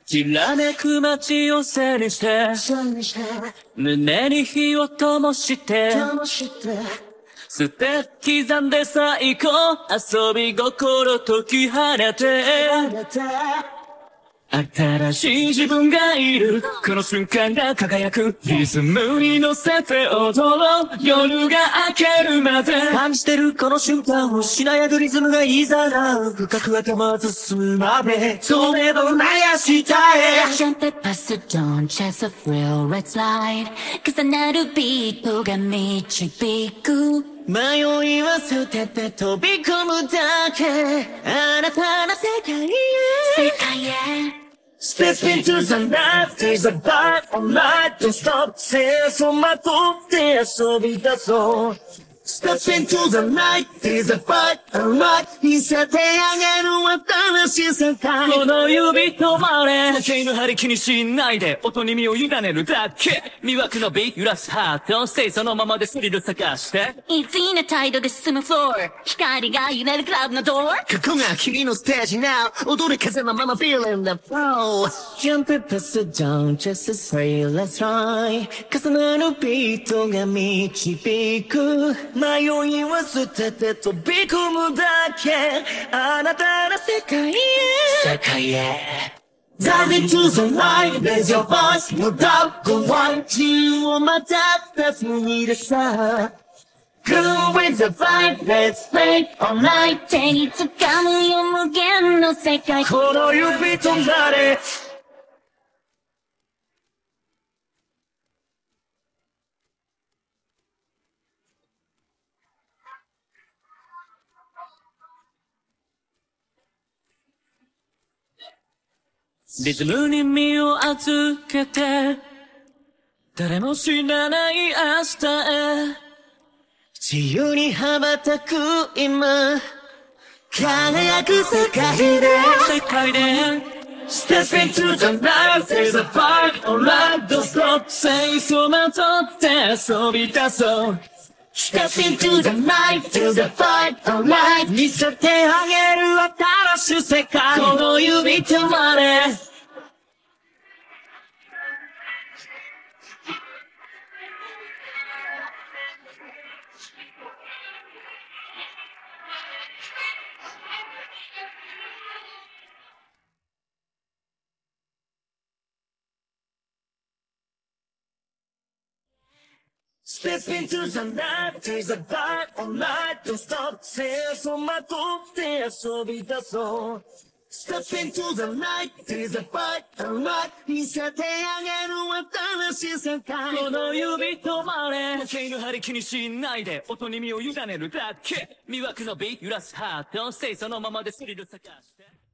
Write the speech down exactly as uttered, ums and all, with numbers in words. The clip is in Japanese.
きらめく街を背にして胸に火を灯してステッ刻んで最高遊び心解き放て新しい自分がいるこの瞬間が輝くリズムに乗せて踊ろう夜が明けるまで感じてるこの瞬間をしなやぐリズムがいざなう深く頭進むまでそれどないしたへ Jump it past the dawn, chase a thrill, red slide 重なるビートが導く迷いは捨てて飛び込むだけあなたの世界へ世界へ Step into the night is a bright light Don't stop 清楚まとって遊び出そう Step into the night is a bright light 見せてあげる新しい世界この指止まれ時計の針気にしないで音に身を委ねるだけ魅惑のビー揺らすハートステイそのままでスリル探していついな態度で進むフロー光が揺れるクラブのドアここが君のステージ now 踊る風のまま feeling the flow Jump it past the dawn just to say let's ride 重なるビートが導く迷いは捨てて飛び込むだけあなたの世界へ世界へ Dive into the light raise your voice no doubt go on 自由をまた別に出さGroove with the vibe let's play all night 手につかむよ無限の世界この指止まれリズムに身を預けて誰も知らない明日へ自由に羽ばたく今輝く世界で世界で Step into the night there's a fire alright don't stop 清楚まとって遊び出そう Step into the night feel the fire alright 見せてあげる新しい世界この指止まれStep into the night, there's a light all night, don't stop, 清楚まとって遊び出そう Step into the night, there's a light all night, 見せてあげる新しい世界この指止まれ時計の針気にしないで音に身を委ねるだけ魅惑のビー揺らすハートステイそのままでスリル探して